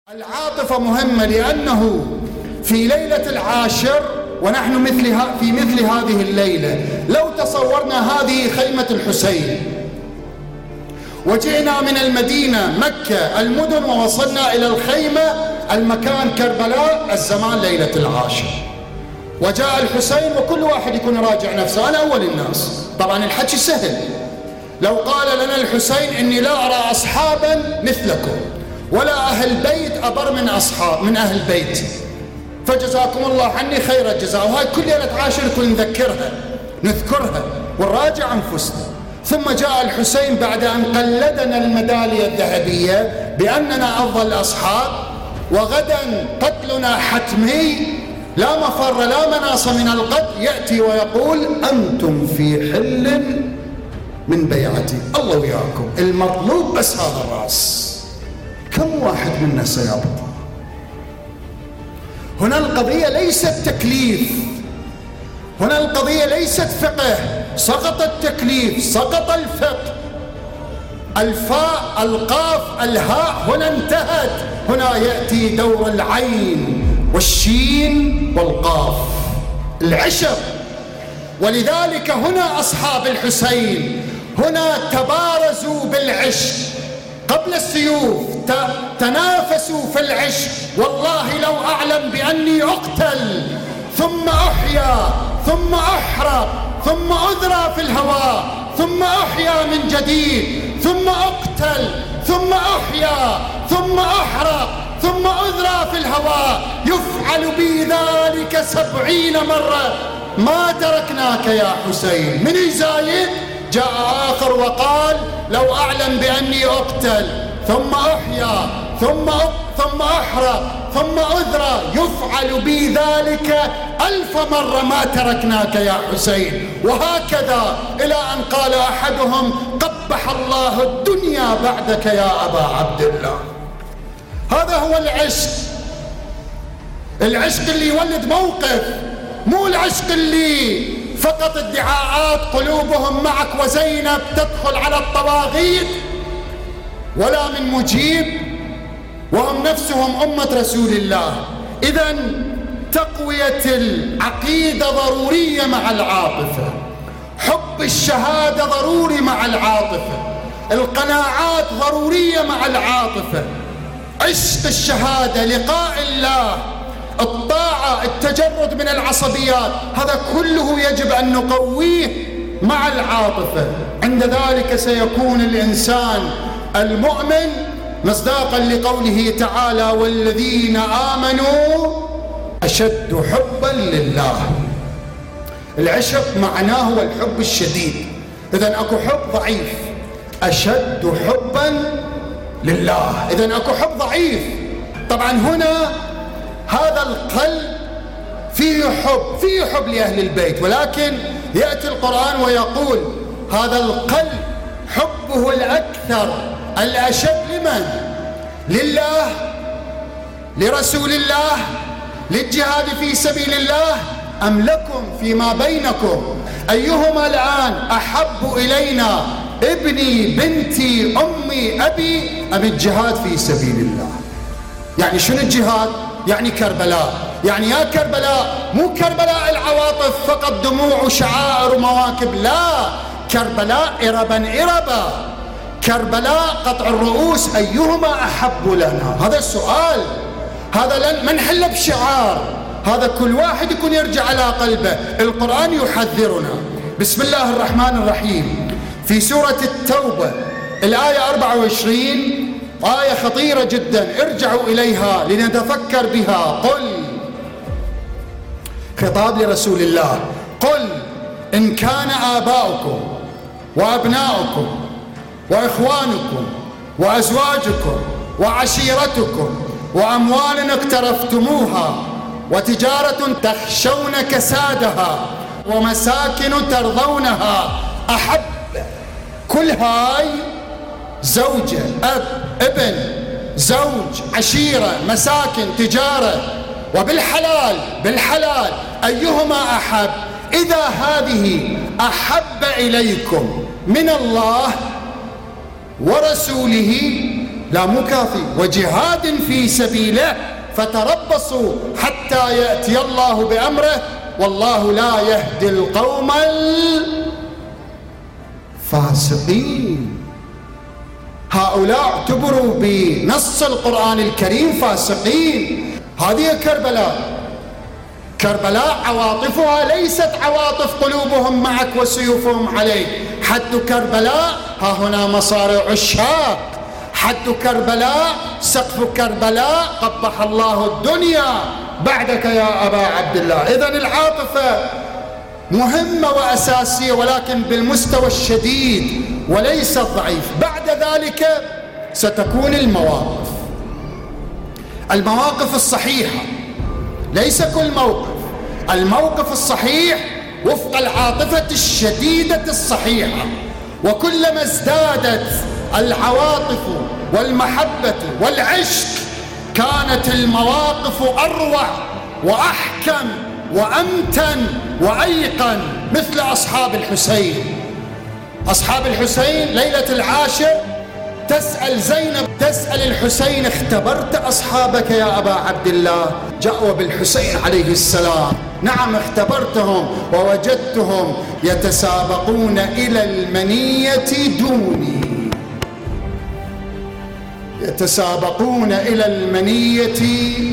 العاطفة مهمة لأنه في ليلة العاشر ونحن في مثل هذه الليلة، لو تصورنا هذه خيمة الحسين وجئنا من المدينة مكة المدن ووصلنا إلى الخيمة المكان كربلاء الزمان ليلة العاشر، وجاء الحسين وكل واحد يكون راجع نفسه. أنا أول الناس، طبعا الحكي سهل. لو قال لنا الحسين إني لا أرى أصحابا مثلكم ولا أهل بيت أبر من أهل بيتي، فجزاكم الله عني خير الجزاء. وهاي كل ليلة عاشر كل نذكرها ونراجع أنفسنا. ثم جاء الحسين بعد أن قلدنا الميدالية الذهبية بأننا أفضل الأصحاب، وغدا قتلنا حتمي لا مفر لا مناص من القتل، يأتي ويقول أنتم في حل من بيعتي. الله وياكم، المطلوب بس هذا الرأس. كم واحد منا سيبقى؟ هنا القضية ليست تكليف، هنا القضية ليست فقه. سقط التكليف، سقط الفقه، الفاء القاف الهاء هنا انتهت. هنا يأتي دور العين والشين والقاف، العشق. ولذلك هنا أصحاب الحسين هنا تبارزوا بالعشق قبل السيوف، تنافسوا في العشق. والله لو أعلم بأني أقتل ثم أحيا ثم أحرق ثم أذرى في الهواء ثم أحيا من جديد ثم أقتل ثم أحيا ثم أحرق ثم أذرى في الهواء، يفعل بي ذلك 70 مرة ما تركناك يا حسين. من يزايد؟ جاء آخر وقال لو أعلم بأني أقتل ثم أحيا ثم أحرق ثم أذرى، يفعل بي ذلك 1000 مرة ما تركناك يا حسين. وهكذا إلى أن قال أحدهم قبح الله الدنيا بعدك يا أبا عبد الله. هذا هو العشق اللي يولد موقف، مو العشق اللي فقط ادعاءات قلوبهم معك وزينب تدخل على الطواغيت ولا من مجيب، وهم نفسهم أمة رسول الله. إذن تقوية العقيدة ضرورية مع العاطفة، حب الشهادة ضروري مع العاطفة، القناعات ضرورية مع العاطفة، عشق الشهادة، لقاء الله، الطاعة، التجرد من العصبيات، هذا كله يجب أن نقويه مع العاطفة. عند ذلك سيكون الإنسان المؤمن مصداقا لقوله تعالى والذين آمنوا أشد حبا لله. العشق معناه هو الحب الشديد. إذن أكو حب ضعيف، أشد حبا لله. إذن أكو حب ضعيف. طبعا هنا هذا القلب فيه حب لأهل البيت، ولكن يأتي القرآن ويقول هذا القلب حبه الأكثر الأشد لمن؟ لله، لرسول الله، للجهاد في سبيل الله، أم لكم فيما بينكم؟ أيهما الآن أحب إلينا، ابني بنتي أمي أبي، أم الجهاد في سبيل الله؟ يعني شنو الجهاد؟ يعني كربلاء. يعني يا كربلاء مو كربلاء العواطف فقط دموع وشعائر ومواكب، لا، كربلاء إربا، كربلاء قطع الرؤوس. أيهما أحب لنا؟ هذا السؤال، هذا ما نحله بشعار، هذا كل واحد يكون يرجع على قلبه. القرآن يحذرنا. بسم الله الرحمن الرحيم في سورة التوبة الآية 24، آية خطيرة جدا، ارجعوا إليها لنتفكر بها. قل، خطاب لرسول الله، قل إن كان آباؤكم وأبناؤكم وإخوانكم وأزواجكم وعشيرتكم وأموال اقترفتموها وتجارة تخشون كسادها ومساكن ترضونها أحب، كل هاي زوجة، أب، ابن، زوج، عشيرة، مساكن، تجارة، بالحلال أيهما أحب؟ إذا هذه أحب إليكم من الله ورسوله لا مو كافي، وجهاد في سبيله فتربصوا حتى يأتي الله بأمره والله لا يهدي القوم الفاسقين. هؤلاء اعتبروا بنص القرآن الكريم فاسقين. هذه كربلاء عواطفها ليست عواطف قلوبهم معك وسيوفهم عليك. حد كربلاء ها هنا مصارع الشاق، حد كربلاء سقف كربلاء قبح الله الدنيا بعدك يا أبا عبد الله. إذن العاطفة مهمة وأساسية ولكن بالمستوى الشديد وليس الضعيف. بعد ذلك ستكون المواقف الصحيحة، ليس كل موقف. الموقف الصحيح وفق العاطفة الشديدة الصحيحة، وكلما ازدادت العواطف والمحبة والعشق كانت المواقف أروع وأحكم وأمتن وأيقن. مثل أصحاب الحسين ليلة العاشر تسأل زينب، تسأل الحسين اختبرت أصحابك يا أبا عبد الله؟ جاوب الحسين عليه السلام نعم اختبرتهم ووجدتهم يتسابقون إلى المنية دوني، يتسابقون إلى المنية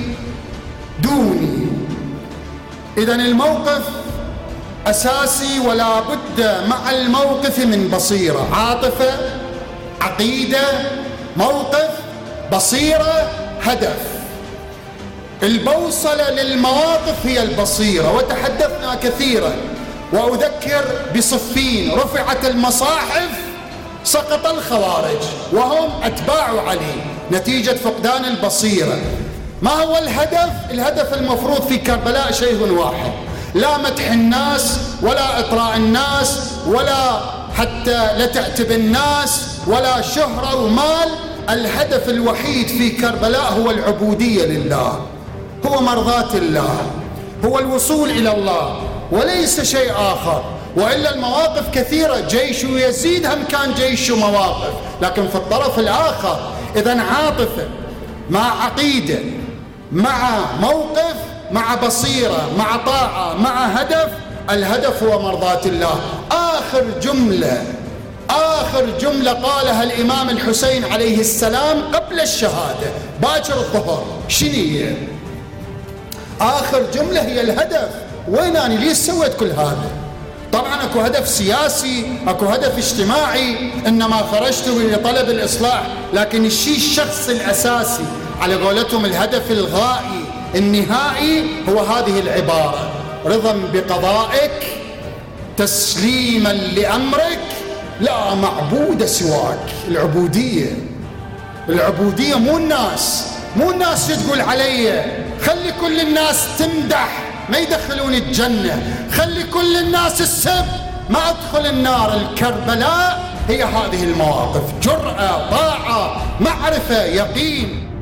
دوني. إذن الموقف أساسي ولا بد مع الموقف من بصيرة، عاطفة، عقيدة، موقف، بصيرة، هدف. البوصلة للمواقف هي البصيرة. وتحدثنا كثيرا وأذكر بصفين: رفعت المصاحف سقط الخوارج وهم أتباع علي نتيجة فقدان البصيرة. ما هو الهدف؟ الهدف المفروض في كربلاء شيء واحد: لا مدح الناس ولا إطراء الناس ولا حتى لتعتب الناس ولا شهرة ومال. الهدف الوحيد في كربلاء هو العبودية لله، هو مرضاة الله، هو الوصول إلى الله وليس شيء آخر. وإلا المواقف كثيرة، جيش يزيد هم كان جيش مواقف، لكن في الطرف الآخر إذن عاطفة مع عقيدة مع موقف مع بصيرة مع طاعة مع هدف. الهدف هو مرضاة الله. آخر جملة قالها الإمام الحسين عليه السلام قبل الشهادة باكر الظهر شنو هي؟ آخر جملة هي الهدف. وين أنا ليش سويت كل هذا؟ طبعا اكو هدف سياسي، اكو هدف اجتماعي، انما خرجت لطلب الاصلاح، لكن الشخص الاساسي على قولتهم الهدف الغائي النهائي هو هذه العبارة: رضا بقضائك تسليما لأمرك لا معبود سواك. العبودية مو الناس تقول علي خلي كل الناس تمدح ما يدخلون الجنة، خلي كل الناس السب ما أدخل النار. الكربلاء هي هذه المواقف: جرأة، طاعة، معرفة، يقين.